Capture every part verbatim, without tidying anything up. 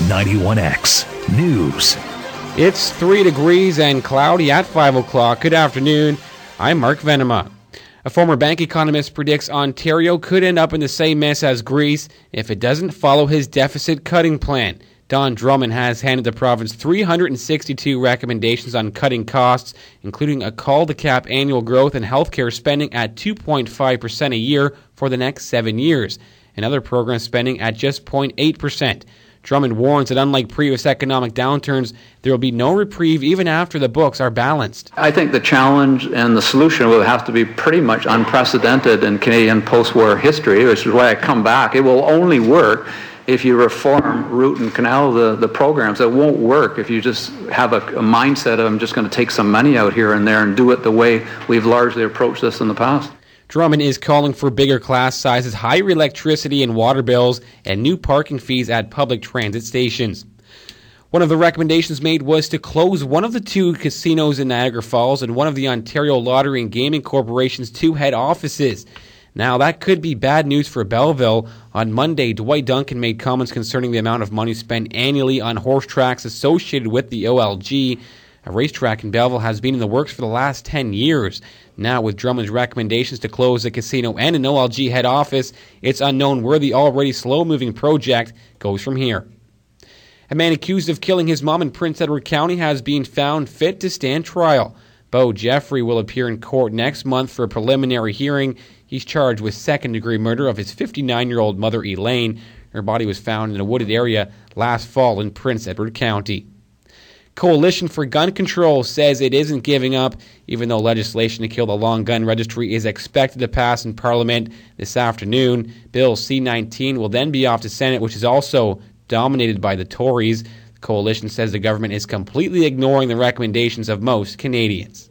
ninety-one X News. It's three degrees and cloudy at five o'clock. Good afternoon. I'm Mark Venema. A former bank economist predicts Ontario could end up in the same mess as Greece if it doesn't follow his deficit-cutting plan. Don Drummond has handed the province three hundred sixty-two recommendations on cutting costs, including a call to cap annual growth in healthcare spending at two point five percent a year for the next seven years, and other program spending at just zero point eight percent. Drummond warns that unlike previous economic downturns, there will be no reprieve even after the books are balanced. I think the challenge and the solution will have to be pretty much unprecedented in Canadian post-war history, which is why I come back. It will only work if you reform root and canal the, the programs. It won't work if you just have a, a mindset of I'm just going to take some money out here and there and do it the way we've largely approached this in the past. Drummond is calling for bigger class sizes, higher electricity and water bills, and new parking fees at public transit stations. One of the recommendations made was to close one of the two casinos in Niagara Falls and one of the Ontario Lottery and Gaming Corporation's two head offices. Now, that could be bad news for Belleville. On Monday, Dwight Duncan made comments concerning the amount of money spent annually on horse tracks associated with the O L G. A racetrack in Belleville has been in the works for the last ten years. Now, with Drummond's recommendations to close the casino and an O L G head office, it's unknown where the already slow-moving project goes from here. A man accused of killing his mom in Prince Edward County has been found fit to stand trial. Bo Jeffrey will appear in court next month for a preliminary hearing. He's charged with second-degree murder of his fifty-nine-year-old mother, Elaine. Her body was found in a wooded area last fall in Prince Edward County. Coalition for Gun Control says it isn't giving up, even though legislation to kill the long gun registry is expected to pass in Parliament this afternoon. Bill C nineteen will then be off to Senate, which is also dominated by the Tories. The coalition says the government is completely ignoring the recommendations of most Canadians.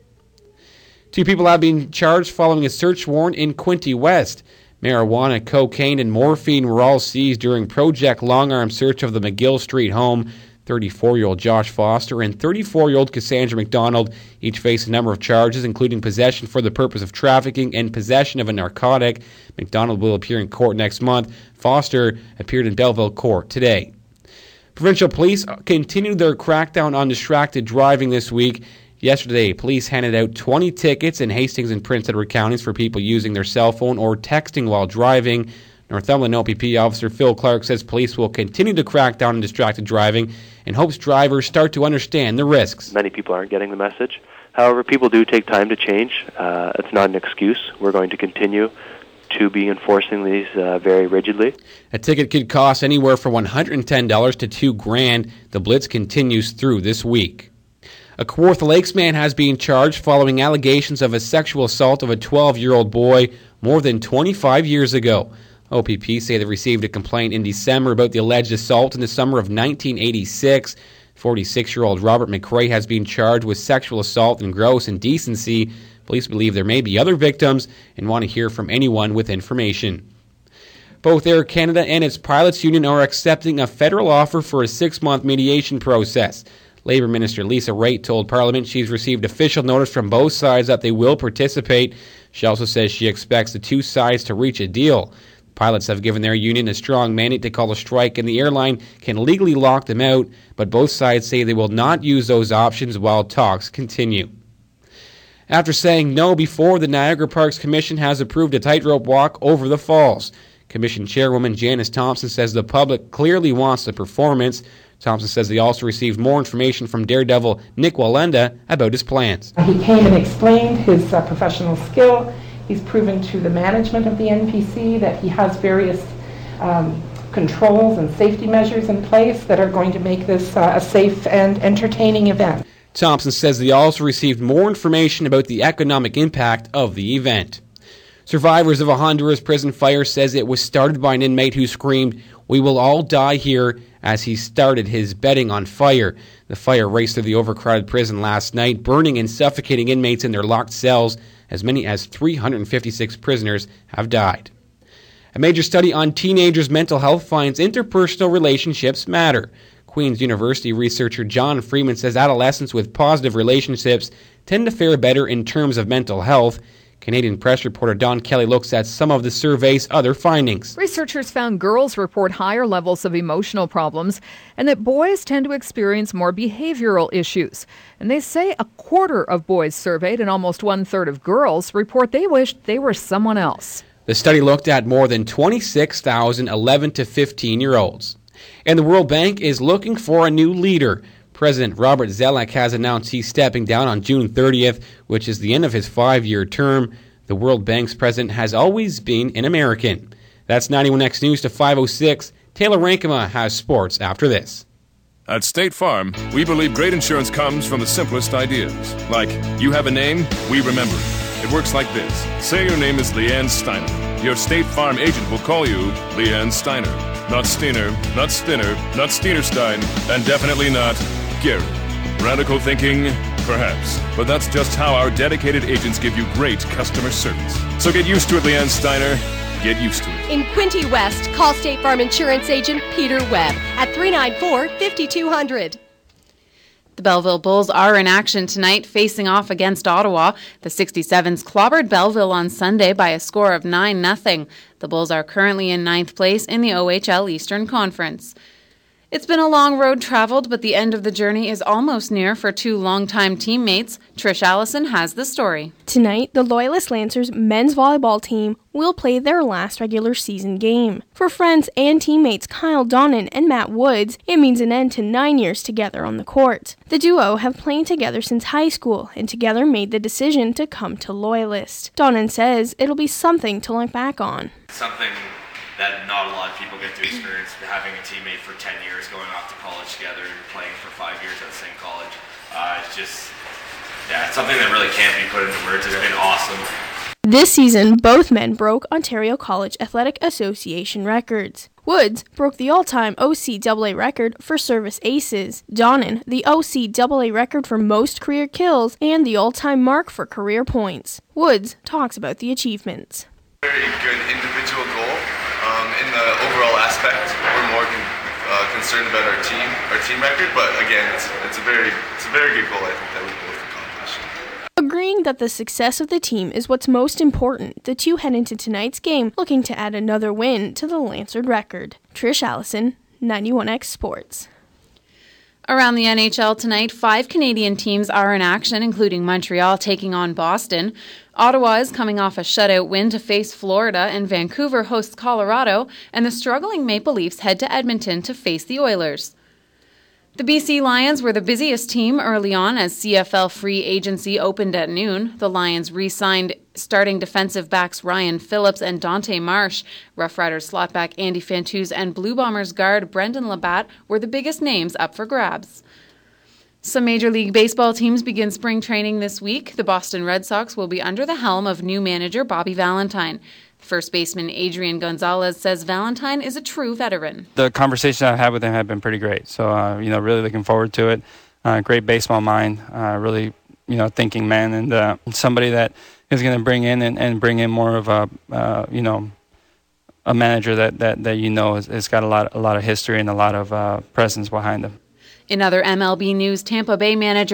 Two people have been charged following a search warrant in Quinte West. Marijuana, cocaine, and morphine were all seized during Project Long Arm search of the McGill Street home. thirty-four-year-old Josh Foster and thirty-four-year-old Cassandra McDonald each face a number of charges, including possession for the purpose of trafficking and possession of a narcotic. McDonald will appear in court next month. Foster appeared in Belleville Court today. Provincial police continued their crackdown on distracted driving this week. Yesterday, police handed out twenty tickets in Hastings and Prince Edward counties for people using their cell phone or texting while driving. Northumberland O P P officer Phil Clark says police will continue to crack down on distracted driving and hopes drivers start to understand the risks. Many people aren't getting the message. However, people do take time to change. Uh, it's not an excuse. We're going to continue to be enforcing these uh, very rigidly. A ticket could cost anywhere from one hundred ten dollars to two grand. The blitz continues through this week. A Kawartha Lakes man has been charged following allegations of a sexual assault of a twelve-year-old boy more than twenty-five years ago. O P P say they received a complaint in December about the alleged assault in the summer of nineteen eighty-six. forty-six-year-old Robert McRae has been charged with sexual assault and gross indecency. Police believe there may be other victims and want to hear from anyone with information. Both Air Canada and its pilots union are accepting a federal offer for a six-month mediation process. Labour Minister Lisa Raitt told Parliament she's received official notice from both sides that they will participate. She also says she expects the two sides to reach a deal. Pilots have given their union a strong mandate to call a strike, and the airline can legally lock them out, but both sides say they will not use those options while talks continue. After saying no before, the Niagara Parks Commission has approved a tightrope walk over the falls. Commission Chairwoman Janice Thompson says the public clearly wants the performance. Thompson says they also received more information from Daredevil Nick Walenda about his plans. He came and explained his uh, professional skill. He's proven to the management of the N P C that he has various um, controls and safety measures in place that are going to make this uh, a safe and entertaining event. Thompson says they also received more information about the economic impact of the event. Survivors of a Honduras prison fire says it was started by an inmate who screamed, "We will all die here," as he started his bedding on fire. The fire raced through the overcrowded prison last night, burning and suffocating inmates in their locked cells. As many as three hundred fifty-six prisoners have died. A major study on teenagers' mental health finds interpersonal relationships matter. Queen's University researcher John Freeman says adolescents with positive relationships tend to fare better in terms of mental health. Canadian Press reporter Don Kelly looks at some of the survey's other findings. Researchers found girls report higher levels of emotional problems and that boys tend to experience more behavioral issues. And they say a quarter of boys surveyed and almost one-third of girls report they wished they were someone else. The study looked at more than twenty-six thousand eleven to fifteen-year-olds. And the World Bank is looking for a new leader. President Robert Zelek has announced he's stepping down on June thirtieth, which is the end of his five-year term. The World Bank's president has always been an American. That's ninety-one X News to five oh six. Taylor Rankema has sports after this. At State Farm, we believe great insurance comes from the simplest ideas. Like, you have a name, we remember it. It works like this. Say your name is Leanne Steiner. Your State Farm agent will call you Leanne Steiner. Not Steiner, not Stinner, not Steinerstein, and definitely not Gary. Radical thinking? Perhaps. But that's just how our dedicated agents give you great customer service. So get used to it, Leanne Steiner. Get used to it. In Quinte West, call State Farm Insurance Agent Peter Webb at three nine four, five two zero zero. The Belleville Bulls are in action tonight, facing off against Ottawa. The sixty-sevens clobbered Belleville on Sunday by a score of nine nothing. The Bulls are currently in ninth place in the O H L Eastern Conference. It's been a long road traveled, but the end of the journey is almost near for two longtime teammates. Trish Allison has the story. Tonight, the Loyalist Lancers men's volleyball team will play their last regular season game. For friends and teammates Kyle Donnan and Matt Woods, it means an end to nine years together on the court. The duo have played together since high school and together made the decision to come to Loyalist. Donnan says it'll be something to look back on. Something that not a lot of people get to experience, having a teammate for ten years, going off to college together and playing for five years at the same college. Uh, it's just, yeah, it's something that really can't be put into words. It's been awesome. This season, both men broke Ontario College Athletic Association records. Woods broke the all-time O C A A record for service aces, Donnan the O C A A record for most career kills, and the all-time mark for career points. Woods talks about the achievements. Very good individual goal. Um, in the overall aspect, we're more con- uh, concerned about our team, our team record. But again, it's it's a very it's a very good goal. I think that we both accomplished. Agreeing that the success of the team is what's most important, the two head into tonight's game looking to add another win to the Lancers record. Trish Allison, ninety-one X Sports. Around the N H L tonight, five Canadian teams are in action, including Montreal taking on Boston. Ottawa is coming off a shutout win to face Florida, and Vancouver hosts Colorado, and the struggling Maple Leafs head to Edmonton to face the Oilers. The B C Lions were the busiest team early on as C F L free agency opened at noon. The Lions re-signed starting defensive backs Ryan Phillips and Dante Marsh. Rough Riders slot back Andy Fantuz and Blue Bombers guard Brendan Labatt were the biggest names up for grabs. Some Major League Baseball teams begin spring training this week. The Boston Red Sox will be under the helm of new manager Bobby Valentine. First baseman Adrian Gonzalez says Valentine is a true veteran. The conversations I've had with him have been pretty great. So, uh, you know, really looking forward to it. Uh, great baseball mind, uh, really, you know, thinking man, and uh, somebody that is going to bring in and, and bring in more of a, uh, you know, a manager that, that, that you know has, has got a lot, a lot of history and a lot of uh, presence behind him. In other M L B news, Tampa Bay manager